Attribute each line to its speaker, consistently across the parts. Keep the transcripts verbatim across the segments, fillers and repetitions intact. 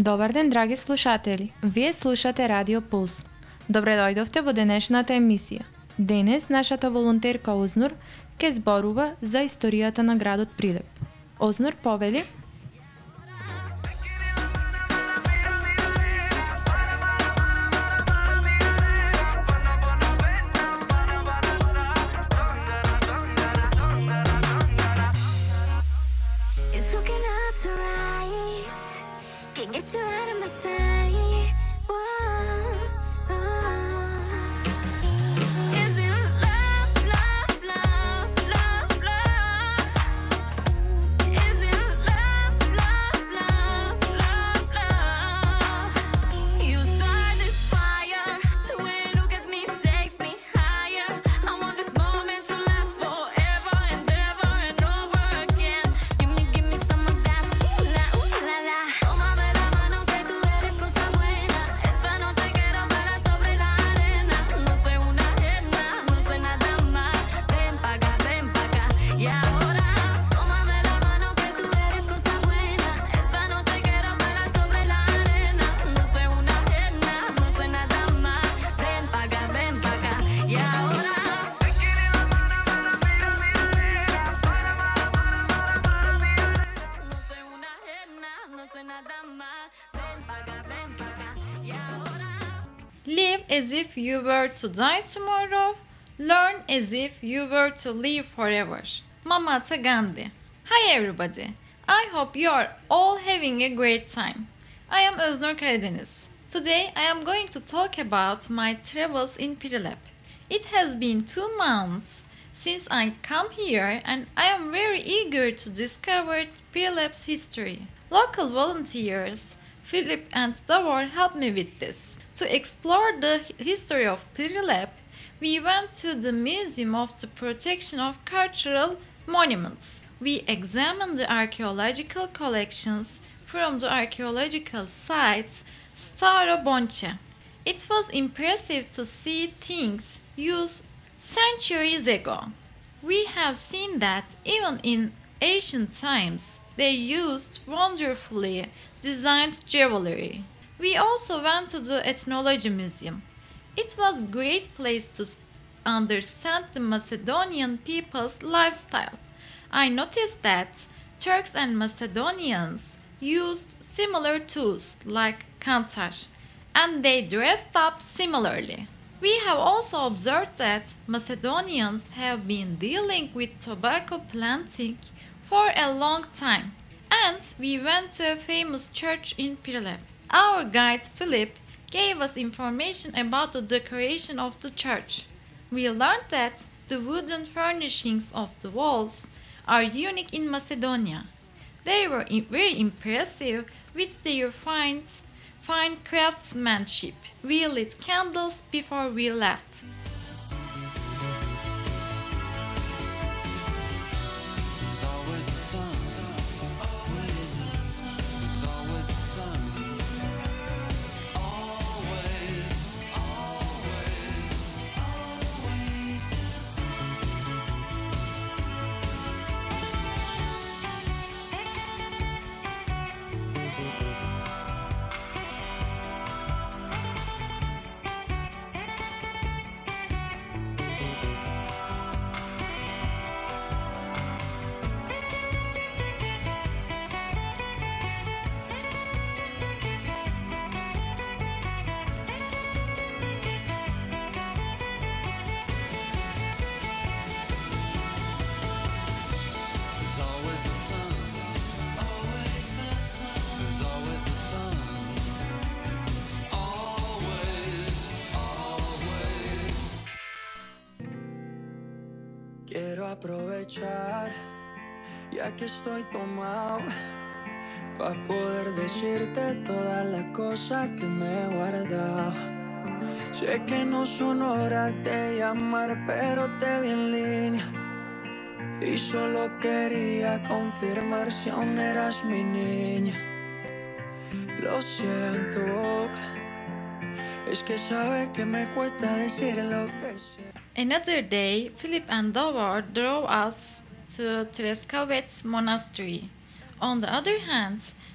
Speaker 1: Dobar den, dragi slušatelji. Вие слушате Радио Пулс. Добре дојдовте во денешната емисија. Денес нашата волонтерка Ознур ке зборува за историјата на градот Прилеп. Ознур, повели?
Speaker 2: Get you out of my sight. Whoa, oh. Is it love, love, love, love, love? Is it love, love, love, love, love? You start this fire. The way you look at me takes me higher. I want this moment to last forever and ever and over again. Give me, give me some of that. Ooh la, ooh la la.
Speaker 3: Live as if you were to die tomorrow. Learn as if you were to live forever. Mahatma Gandhi. Hi everybody. I hope you are all having a great time. I am Öznur Karadeniz. Today I am going to talk about my travels in Prilep. It has been two months since I come here and I am very eager to discover Prilep's history. Local volunteers, Philip and Davor, helped me with this. To explore the history of Prilep, we went to the Museum of the Protection of Cultural Monuments. We examined the archaeological collections from the archaeological site Staro Bonche. It was impressive to see things used centuries ago. We have seen that even in ancient times, they used wonderfully designed jewelry. We also went to the Ethnology Museum. It was a great place to understand the Macedonian people's lifestyle. I noticed that Turks and Macedonians used similar tools like kantar, and they dressed up similarly. We have also observed that Macedonians have been dealing with tobacco planting for a long time, and we went to a famous church in Prilep. Our guide Philip gave us information about the decoration of the church. We learned that the wooden furnishings of the walls are unique in Macedonia. They were very impressive with their fine, fine craftsmanship. We lit candles before we left.
Speaker 4: Quiero aprovechar, ya que estoy tomado, pa' poder decirte todas las cosas que me he guardado. Sé que no son horas de llamar, pero te vi en línea y solo quería confirmar si aún eras mi niña. Lo siento, es que sabes que me cuesta decir lo que siento.
Speaker 3: Another day, Philip and Davor drove us to Treskavet Monastery. On the other hand,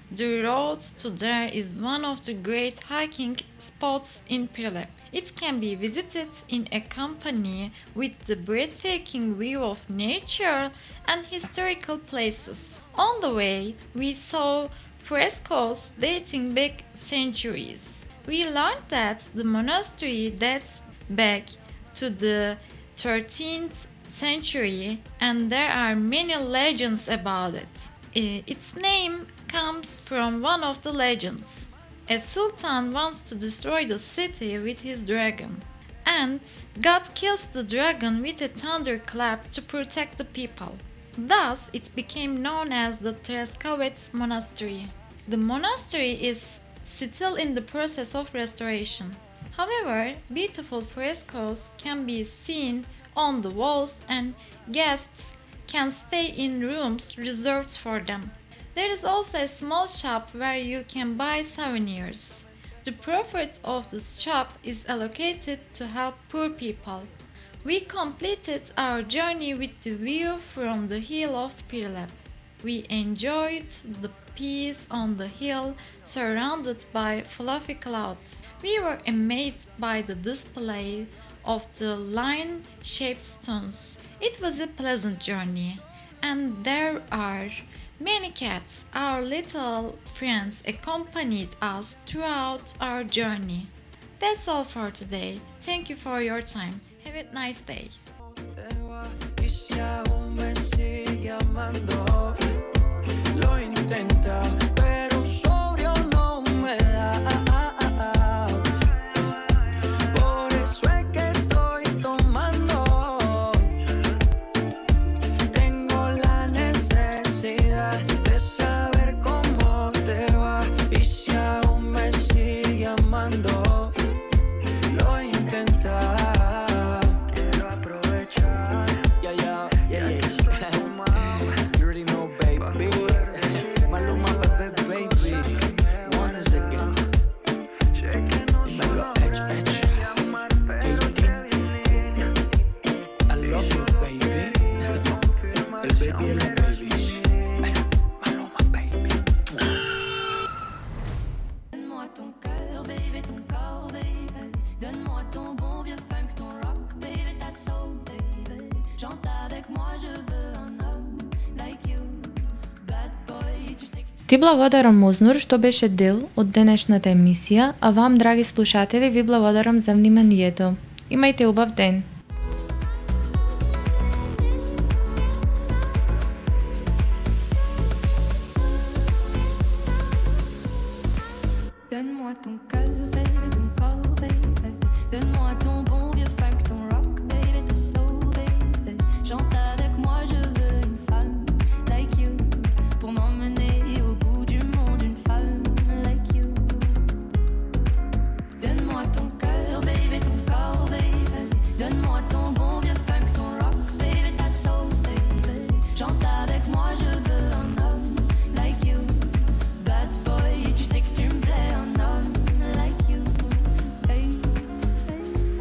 Speaker 3: The road to there is one of the great hiking spots in Prilep. It can be visited in a company with the breathtaking view of nature and historical places. On the way, we saw frescoes dating back centuries. We learned that the monastery dates back to the thirteenth century and there are many legends about it. Uh, Its name comes from one of the legends. A sultan wants to destroy the city with his dragon, and God kills the dragon with a thunderclap to protect the people. Thus, it became known as the Treskovets Monastery. The monastery is still in the process of restoration. However, beautiful frescoes can be seen on the walls and guests can stay in rooms reserved for them. There is also a small shop where you can buy souvenirs. The profit of this shop is allocated to help poor people. We completed our journey with the view from the hill of Prilep. We enjoyed the peace on the hill surrounded by fluffy clouds. We were amazed by the display of the lion-shaped stones. It was a pleasant journey, and there are many cats. Our little friends accompanied us throughout our journey. That's all for today. Thank you for your time. Have a nice day.
Speaker 4: Y si aún me sigue amando, lo intenta, pero sobrio no me da. Por eso es que estoy tomando. Tengo la necesidad de saber cómo te va. Y si aún me sigue amando, lo intenta.
Speaker 1: Ти благодарам Ознур што беше дел од денешната емисија, а вам, драги слушатели, ви благодарам за вниманието. Имајте убав ден.
Speaker 2: Donne-moi ton cœur, baby, ton corps, baby. Donne-moi ton bon vieux funk, ton rock, baby, ta soul, baby. Chante avec moi, je veux une femme like you pour m'emmener au bout du monde, une femme like you. Donne-moi ton cœur, baby, ton corps, baby. Donne-moi ton bon vieux funk, ton rock, baby, ta soul, baby. Chante avec moi, je veux un homme like you. Bad boy, tu sais que tu me plais, un homme like you. Hey, hey.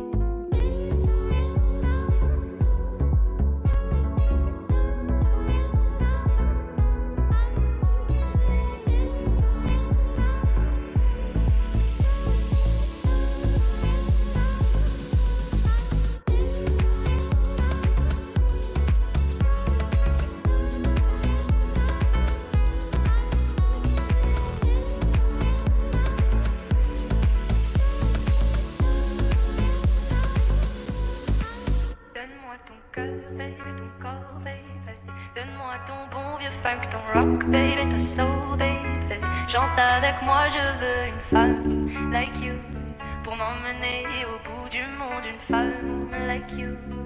Speaker 2: Donne-moi ton cœur, baby, ton corps, baby. Donne-moi ton bon vieux funk, ton rock, baby, ta soul, baby. Chante avec moi, je veux une femme like you pour m'emmener au bout du monde, une femme like you.